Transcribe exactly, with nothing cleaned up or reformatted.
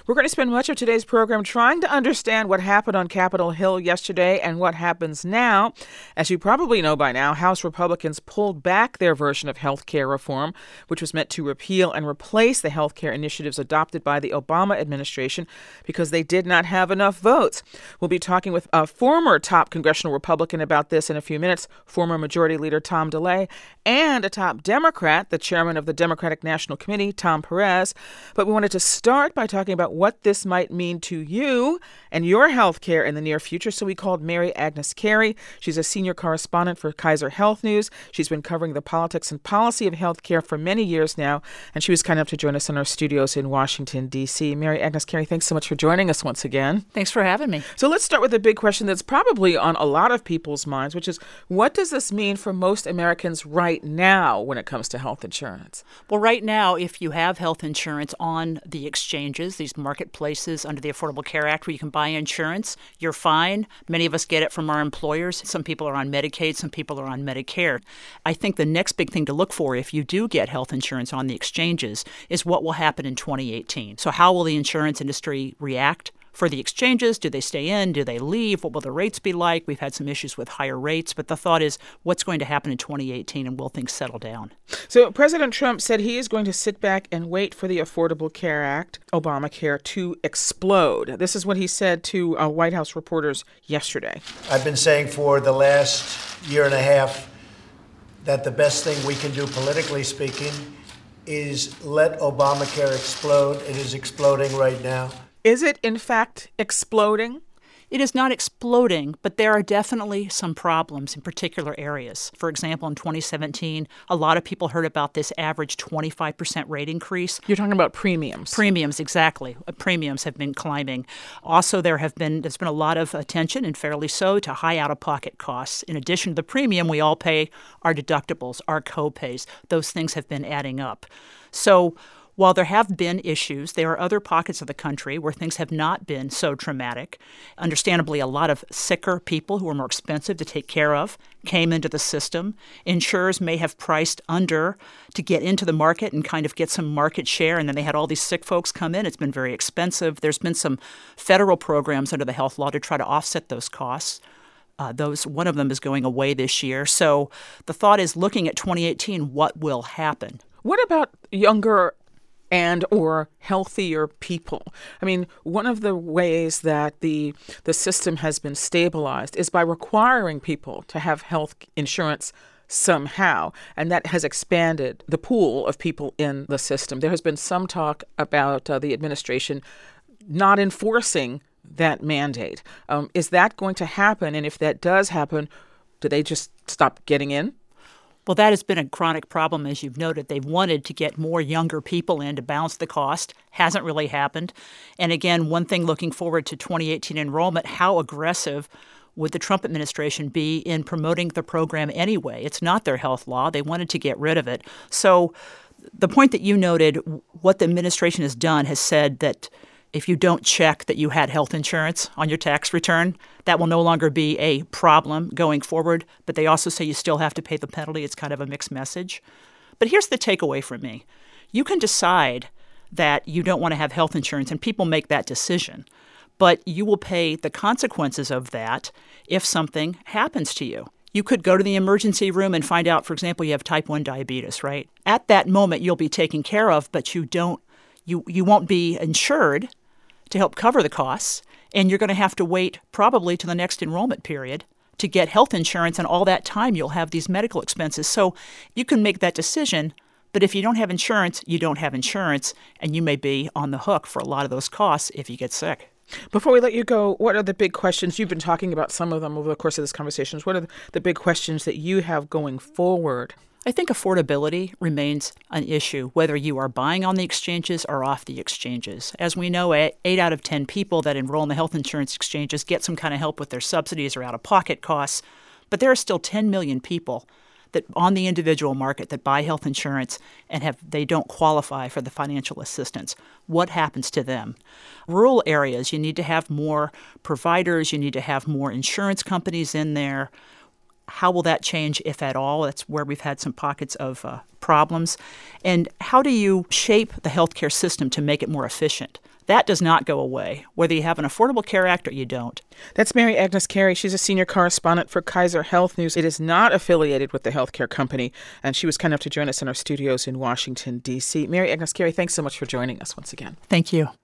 We're going to spend much of today's program trying to understand what happened on Capitol Hill yesterday and what happens now. As you probably know by now, House Republicans pulled back their version of health care reform, which was meant to repeal and replace the health care initiatives adopted by the Obama administration because they did not have enough votes. We'll be talking with a former top congressional Republican about this in a few minutes, former Majority Leader Tom DeLay, and a top Democrat, the chairman of the Democratic National Committee, Tom Perez. But we wanted to start by talking about what this might mean to you and your health care in the near future. So we called Mary Agnes Carey. She's a senior correspondent for Kaiser Health News. She's been covering the politics and policy of health care for many years now, and she was kind enough to join us in our studios in Washington, D C. Mary Agnes Carey, thanks so much for joining us once again. Thanks for having me. So let's start with the big question that's probably on a lot of people's minds, which is, what does this mean for most Americans right now when it comes to health insurance? Well, right now, if you have health insurance on the exchanges, these marketplaces under the Affordable Care Act where you can buy insurance, you're fine. Many of us get it from our employers. Some people are on Medicaid, some people are on Medicare. I think the next big thing to look for if you do get health insurance on the exchanges is what will happen in twenty eighteen. So how will the insurance industry react for the exchanges? Do they stay in? Do they leave? What will the rates be like? We've had some issues with higher rates, but the thought is what's going to happen in twenty eighteen and will things settle down? So President Trump said he is going to sit back and wait for the Affordable Care Act, Obamacare, to explode. This is what he said to uh, White House reporters yesterday. I've been saying for the last year and a half that the best thing we can do, politically speaking, is let Obamacare explode. It is exploding right now. Is it, in fact, exploding? It is not exploding, but there are definitely some problems in particular areas. For example, in twenty seventeen, a lot of people heard about this average twenty-five percent rate increase. You're talking about premiums. Premiums, exactly. Premiums have been climbing. Also, there have been there's been a lot of attention, and fairly so, to high out-of-pocket costs. In addition to the premium, we all pay our deductibles, our co-pays. Those things have been adding up. So while there have been issues, there are other pockets of the country where things have not been so traumatic. Understandably, a lot of sicker people who are more expensive to take care of came into the system. Insurers may have priced under to get into the market and kind of get some market share, and then they had all these sick folks come in. It's been very expensive. There's been some federal programs under the health law to try to offset those costs. Uh, those one of them is going away this year. So the thought is, looking at twenty eighteen, what will happen? What about younger and or healthier people? I mean, one of the ways that the the system has been stabilized is by requiring people to have health insurance somehow, and that has expanded the pool of people in the system. There has been some talk about uh, the administration not enforcing that mandate. Um, is that going to happen? And if that does happen, do they just stop getting in? Well, that has been a chronic problem, as you've noted. They've wanted to get more younger people in to balance the cost. Hasn't really happened. And again, one thing looking forward to twenty eighteen enrollment, how aggressive would the Trump administration be in promoting the program anyway? It's not their health law. They wanted to get rid of it. So the point that you noted, what the administration has done, has said that if you don't check that you had health insurance on your tax return, that will no longer be a problem going forward. But they also say you still have to pay the penalty. It's kind of a mixed message. But here's the takeaway for me. You can decide that you don't want to have health insurance, and people make that decision. But you will pay the consequences of that if something happens to you. You could go to the emergency room and find out, for example, you have type one diabetes, right? At that moment, you'll be taken care of, but you don't, you, you won't be insured to help cover the costs, and you're going to have to wait probably to the next enrollment period to get health insurance, and all that time you'll have these medical expenses. So you can make that decision, but if you don't have insurance, you don't have insurance, and you may be on the hook for a lot of those costs if you get sick. Before we let you go, what are the big questions? You've been talking about some of them over the course of this conversation. What are the big questions that you have going forward? I think affordability remains an issue, whether you are buying on the exchanges or off the exchanges. As we know, eight out of ten people that enroll in the health insurance exchanges get some kind of help with their subsidies or out-of-pocket costs. But there are still ten million people that on the individual market that buy health insurance and have they don't qualify for the financial assistance. What happens to them? Rural areas, you need to have more providers. You need to have more insurance companies in there. How will that change, if at all? That's where we've had some pockets of uh, problems. And how do you shape the healthcare system to make it more efficient? That does not go away, whether you have an Affordable Care Act or you don't. That's Mary Agnes Carey. She's a senior correspondent for Kaiser Health News. It is not affiliated with the healthcare company, and she was kind enough to join us in our studios in Washington, D C. Mary Agnes Carey, thanks so much for joining us once again. Thank you.